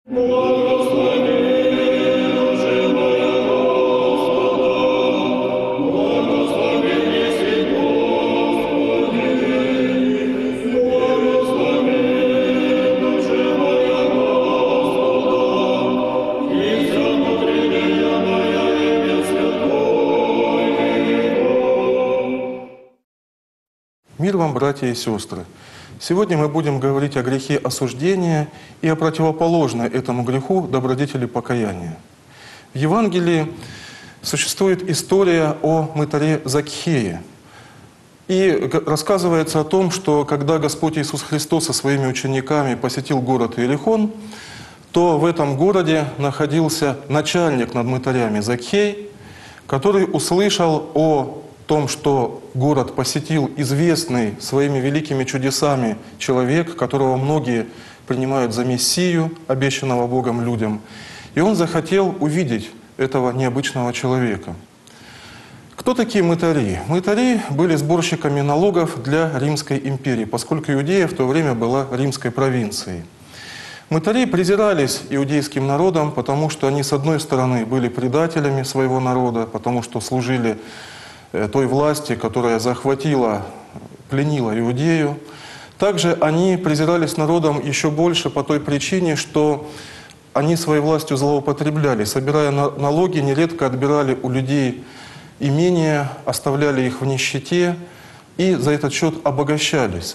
Мир вам, братья и сестры! Сегодня мы будем говорить о грехе осуждения и о противоположной этому греху добродетели покаяния. В Евангелии существует история о мытаре Закхее. И рассказывается о том, что когда Господь Иисус Христос со своими учениками посетил город Иерихон, то в этом городе находился начальник над мытарями Закхей, который услышал о том, что город посетил известный своими великими чудесами человек, которого многие принимают за Мессию, обещанного Богом людям. И он захотел увидеть этого необычного человека. Кто такие мытари? Мытари были сборщиками налогов для Римской империи, поскольку Иудея в то время была римской провинцией. Мытари презирались иудейским народом, потому что они, с одной стороны, были предателями своего народа, потому что служили той власти, которая захватила, пленила Иудею. Также они презирались народом еще больше по той причине, что они своей властью злоупотребляли. Собирая налоги, нередко отбирали у людей имения, оставляли их в нищете и за этот счет обогащались.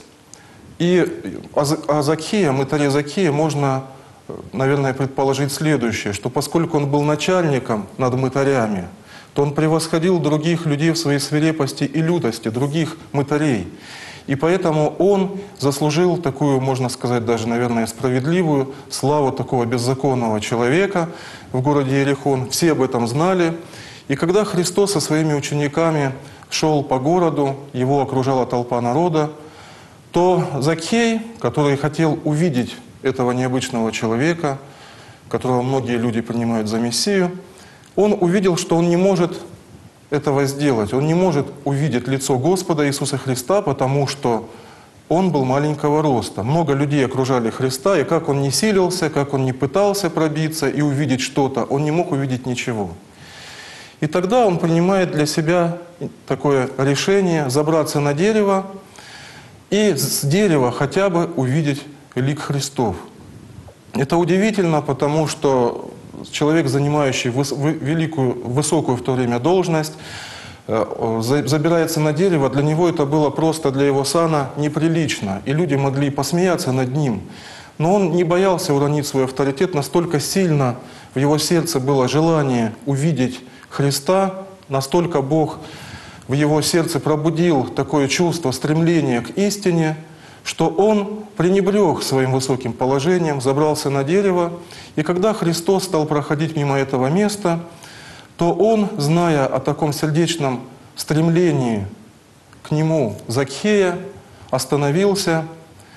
И о Закхее, мытаре Закхее можно, наверное, предположить следующее, что поскольку он был начальником над мытарями, то он превосходил других людей в своей свирепости и лютости, других мытарей. И поэтому он заслужил такую, можно сказать, даже, наверное, справедливую славу такого беззаконного человека в городе Иерихон. Все об этом знали. И когда Христос со своими учениками шел по городу, его окружала толпа народа, то Закхей, который хотел увидеть этого необычного человека, которого многие люди принимают за Мессию, он увидел, что он не может этого сделать. Он не может увидеть лицо Господа Иисуса Христа, потому что он был маленького роста. Много людей окружали Христа, и как он ни силился, как он ни пытался пробиться и увидеть что-то, он не мог увидеть ничего. И тогда он принимает для себя такое решение забраться на дерево и с дерева хотя бы увидеть лик Христов. Это удивительно, потому что человек, занимающий высокую в то время должность, забирается на дерево, для него это было просто, для его сана, неприлично. И люди могли посмеяться над ним. Но он не боялся уронить свой авторитет, настолько сильно в его сердце было желание увидеть Христа, настолько Бог в его сердце пробудил такое чувство, стремление к истине, что он пренебрег своим высоким положением, забрался на дерево, и когда Христос стал проходить мимо этого места, то он, зная о таком сердечном стремлении к нему Закхея, остановился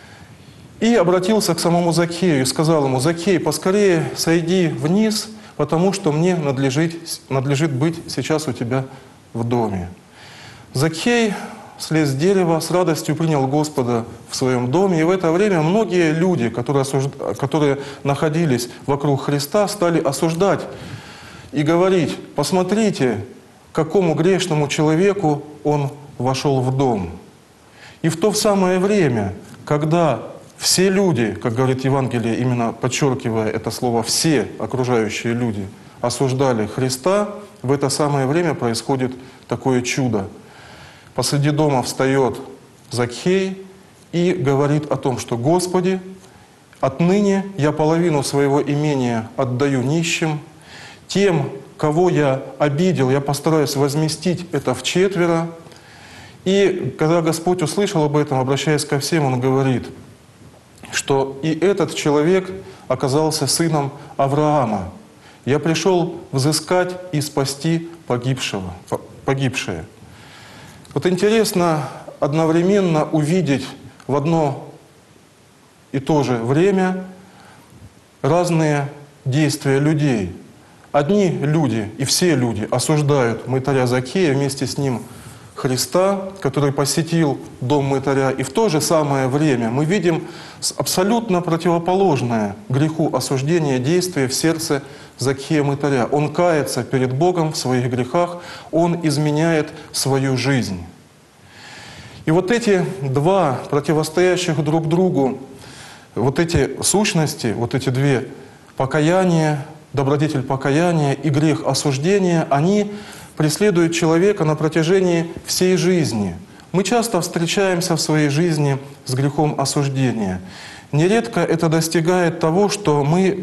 и обратился к самому Закхею и сказал ему: «Закхей, поскорее сойди вниз, потому что мне надлежит быть сейчас у тебя в доме». Закхей слез с дерева, с радостью принял Господа в своем доме. И в это время многие люди, которые находились вокруг Христа, стали осуждать и говорить: «Посмотрите, к какому грешному человеку он вошел в дом». И в то самое время, когда все люди, как говорит Евангелие, именно подчеркивая это слово «все окружающие люди», осуждали Христа, в это самое время происходит такое чудо. Посреди дома встает Закхей и говорит о том, что: «Господи, отныне я половину своего имения отдаю нищим, тем, кого я обидел, я постараюсь возместить это вчетверо». И когда Господь услышал об этом, обращаясь ко всем, Он говорит, что и этот человек оказался сыном Авраама. «Я пришел взыскать и спасти погибшее». Вот интересно одновременно увидеть в одно и то же время разные действия людей. Одни люди и все люди осуждают мытаря Закхея, вместе с ним Христа, который посетил дом мытаря. И в то же самое время мы видим абсолютно противоположное греху осуждения действие в сердце Закхея мытаря. Он кается перед Богом в своих грехах, он изменяет свою жизнь. И вот эти два противостоящих друг другу, вот эти сущности, вот эти две покаяние, добродетель покаяния и грех осуждения, они преследуют человека на протяжении всей жизни. Мы часто встречаемся в своей жизни с грехом осуждения. Нередко это достигает того, что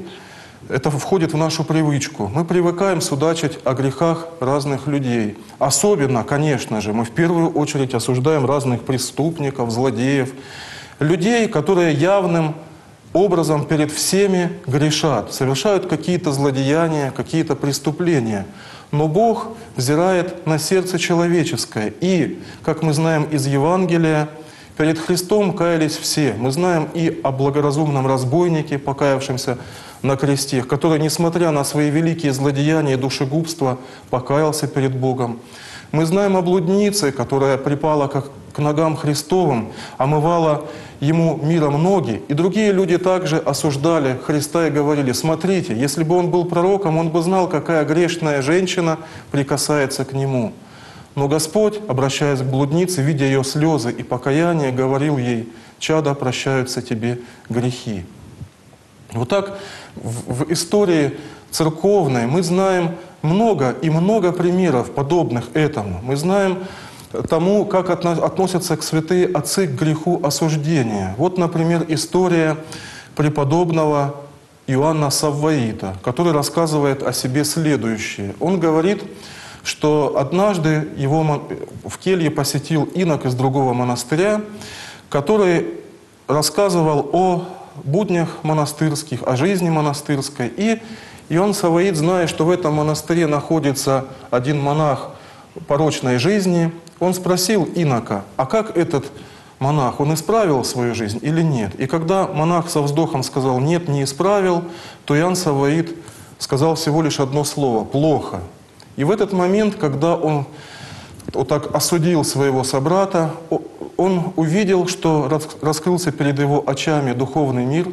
это входит в нашу привычку. Мы привыкаем судачить о грехах разных людей. Особенно, конечно же, мы в первую очередь осуждаем разных преступников, злодеев, людей, которые явным образом перед всеми грешат, совершают какие-то злодеяния, какие-то преступления. Но Бог взирает на сердце человеческое. И, как мы знаем из Евангелия, перед Христом каялись все. Мы знаем и о благоразумном разбойнике, покаявшемся на кресте, который, несмотря на свои великие злодеяния и душегубства, покаялся перед Богом. Мы знаем о блуднице, которая припала к ногам Христовым, омывала Ему миром ноги. И другие люди также осуждали Христа и говорили: смотрите, если бы Он был пророком, Он бы знал, какая грешная женщина прикасается к Нему. Но Господь, обращаясь к блуднице, видя ее слезы и покаяние, говорил ей: «Чадо, прощаются тебе грехи». Вот так в истории церковной мы знаем много и много примеров, подобных этому. Мы знаем тому, как относятся к святые отцы к греху осуждения. Вот, например, история преподобного Иоанна Савваита, который рассказывает о себе следующее. Он говорит, что однажды его в келье посетил инок из другого монастыря, который рассказывал о буднях монастырских, о жизни монастырской. И Иоанн Савваит, зная, что в этом монастыре находится один монах порочной жизни, он спросил инока: а как этот монах, он исправил свою жизнь или нет? И когда монах со вздохом сказал: нет, не исправил, то Иоанн Савваит сказал всего лишь одно слово: плохо. И в этот момент, когда он вот так осудил своего собрата, он увидел, что раскрылся перед его очами духовный мир.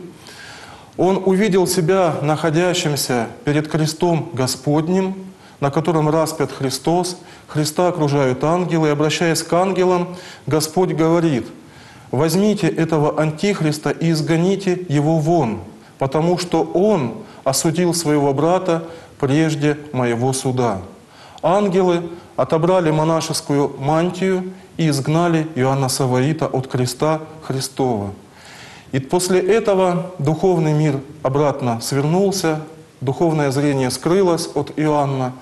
Он увидел себя находящимся перед крестом Господним, на котором распят Христос. Христа окружают ангелы. И, обращаясь к ангелам, Господь говорит: возьмите этого антихриста и изгоните его вон, потому что он осудил своего брата прежде моего суда. Ангелы отобрали монашескую мантию и изгнали Иоанна Савваита от креста Христова. И после этого духовный мир обратно свернулся, духовное зрение скрылось от Иоанна.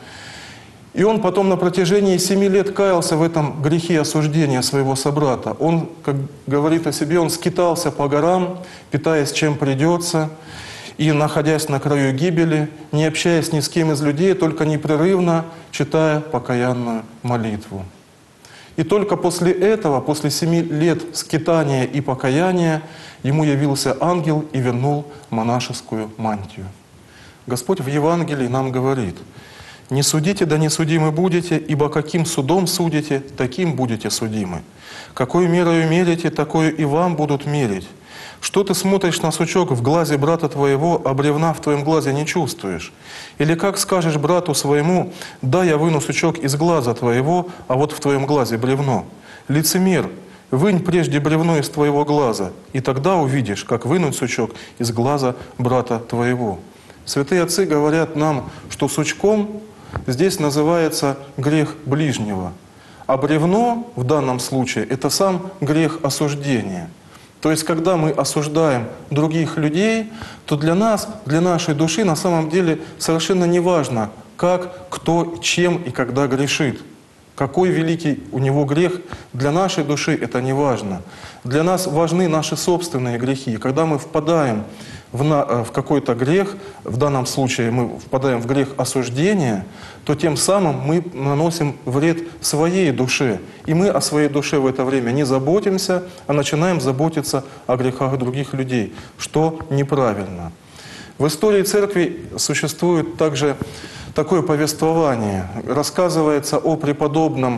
И он потом на протяжении 7 лет каялся в этом грехе осуждения своего собрата. Он, как говорит о себе, он скитался по горам, питаясь чем придется, и, находясь на краю гибели, не общаясь ни с кем из людей, только непрерывно читая покаянную молитву. И только после этого, после 7 лет скитания и покаяния, ему явился ангел и вернул монашескую мантию. Господь в Евангелии нам говорит: «Не судите, да не судимы будете, ибо каким судом судите, таким будете судимы. Какой мерою мерите, такую и вам будут мерить. Что ты смотришь на сучок в глазе брата твоего, а бревна в твоем глазе не чувствуешь? Или как скажешь брату своему: да, я выну сучок из глаза твоего, а вот в твоем глазе бревно? Лицемер, вынь прежде бревно из твоего глаза, и тогда увидишь, как вынуть сучок из глаза брата твоего». Святые отцы говорят нам, что сучком здесь называется грех ближнего, а бревно в данном случае — это сам грех осуждения. То есть, когда мы осуждаем других людей, то для нас, для нашей души на самом деле совершенно не важно, как, кто, чем и когда грешит. Какой великий у него грех, для нашей души это не важно. Для нас важны наши собственные грехи. Когда мы впадаем в какой-то грех, в данном случае мы впадаем в грех осуждения, то тем самым мы наносим вред своей душе. И мы о своей душе в это время не заботимся, а начинаем заботиться о грехах других людей, что неправильно. В истории Церкви существует также такое повествование. Рассказывается о преподобном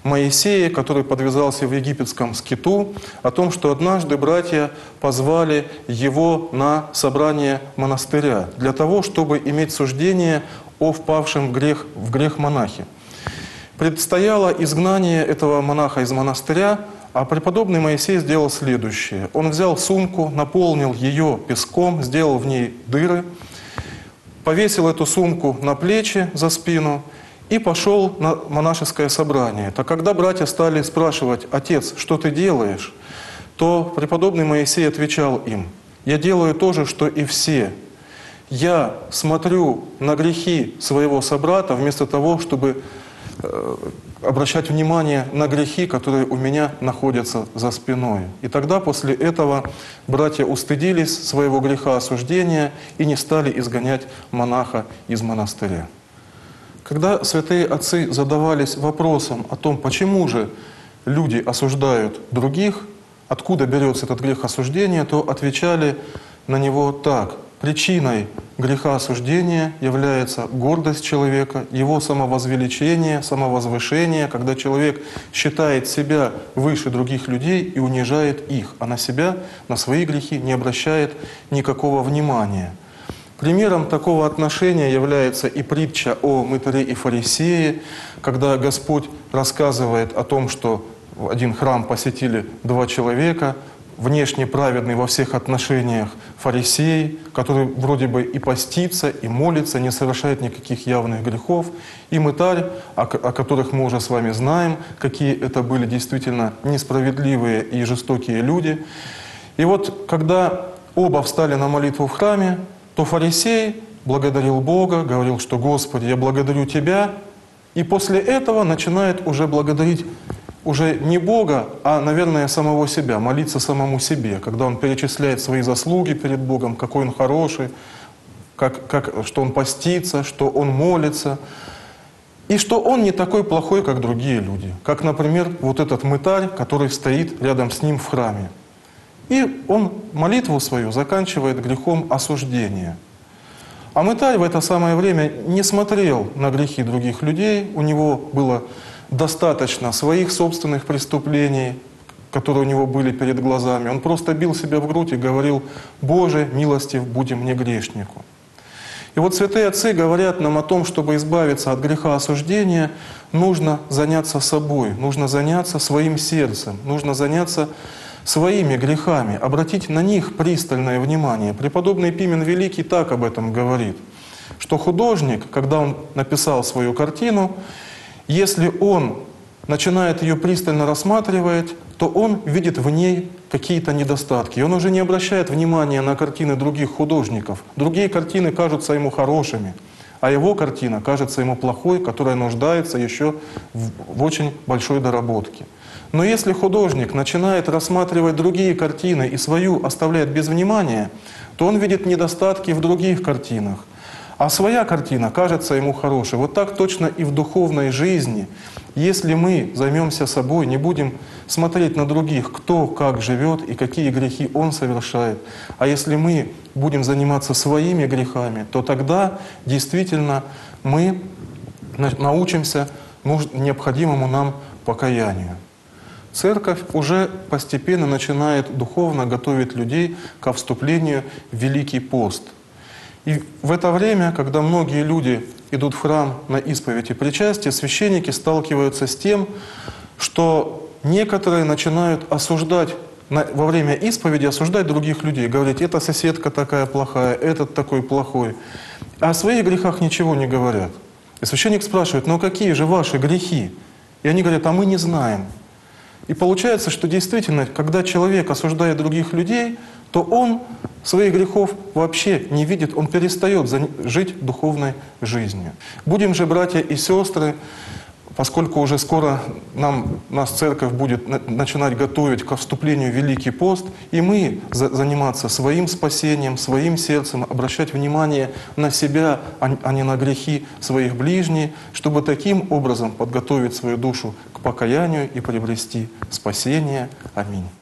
Моисея, который подвязался в египетском скиту, о том, что однажды братья позвали его на собрание монастыря для того, чтобы иметь суждение о впавшем в грех монахе. Предстояло изгнание этого монаха из монастыря, а преподобный Моисей сделал следующее. Он взял сумку, наполнил ее песком, сделал в ней дыры, повесил эту сумку на плечи за спину и пошел на монашеское собрание. Так когда братья стали спрашивать: «Отец, что ты делаешь?», то преподобный Моисей отвечал им: «Я делаю то же, что и все. Я смотрю на грехи своего собрата вместо того, чтобы обращать внимание на грехи, которые у меня находятся за спиной». И тогда после этого братья устыдились своего греха осуждения и не стали изгонять монаха из монастыря. Когда святые отцы задавались вопросом о том, почему же люди осуждают других, откуда берется этот грех осуждения, то отвечали на него так: причиной греха осуждения является гордость человека, его самовозвеличение, самовозвышение, когда человек считает себя выше других людей и унижает их, а на себя, на свои грехи не обращает никакого внимания. Примером такого отношения является и притча о мытаре и фарисее, когда Господь рассказывает о том, что один храм посетили 2 человека, внешне праведный во всех отношениях фарисей, который вроде бы и постится, и молится, не совершает никаких явных грехов, и мытарь, о которых мы уже с вами знаем, какие это были действительно несправедливые и жестокие люди. И вот когда оба встали на молитву в храме, то фарисей благодарил Бога, говорил, что «Господи, я благодарю Тебя», и после этого начинает уже благодарить уже не Бога, а, наверное, самого себя, молиться самому себе, когда он перечисляет свои заслуги перед Богом, какой он хороший, что он постится, что он молится, и что он не такой плохой, как другие люди. Как, например, вот этот мытарь, который стоит рядом с ним в храме. И он молитву свою заканчивает грехом осуждения. А мытарь в это самое время не смотрел на грехи других людей, у него было достаточно своих собственных преступлений, которые у него были перед глазами. Он просто бил себя в грудь и говорил: «Боже, милостив будем мне грешнику». И вот святые отцы говорят нам о том, чтобы избавиться от греха осуждения, нужно заняться собой, нужно заняться своим сердцем, нужно заняться своими грехами, обратить на них пристальное внимание. Преподобный Пимен Великий так об этом говорит, что художник, когда он написал свою картину, если он начинает ее пристально рассматривать, то он видит в ней какие-то недостатки. И он уже не обращает внимания на картины других художников. Другие картины кажутся ему хорошими, а его картина кажется ему плохой, которая нуждается еще в очень большой доработке. Но если художник начинает рассматривать другие картины и свою оставляет без внимания, то он видит недостатки в других картинах. А своя картина кажется ему хорошей. Вот так точно и в духовной жизни. Если мы займемся собой, не будем смотреть на других, кто как живет и какие грехи он совершает, а если мы будем заниматься своими грехами, то тогда действительно мы научимся необходимому нам покаянию. Церковь уже постепенно начинает духовно готовить людей ко вступлению в Великий пост. И в это время, когда многие люди идут в храм на исповедь и причастие, священники сталкиваются с тем, что некоторые начинают осуждать, во время исповеди осуждать других людей, говорить: «Эта соседка такая плохая, этот такой плохой», а о своих грехах ничего не говорят. И священник спрашивает: «Ну какие же ваши грехи?» И они говорят: «А мы не знаем». И получается, что действительно, когда человек осуждает других людей, то он своих грехов вообще не видит, он перестает жить духовной жизнью. Будем же, братья и сестры, поскольку уже скоро нас церковь будет начинать готовить ко вступлению в Великий пост, и мы заниматься своим спасением, своим сердцем, обращать внимание на себя, а не на грехи своих ближних, чтобы таким образом подготовить свою душу к покаянию и приобрести спасение. Аминь.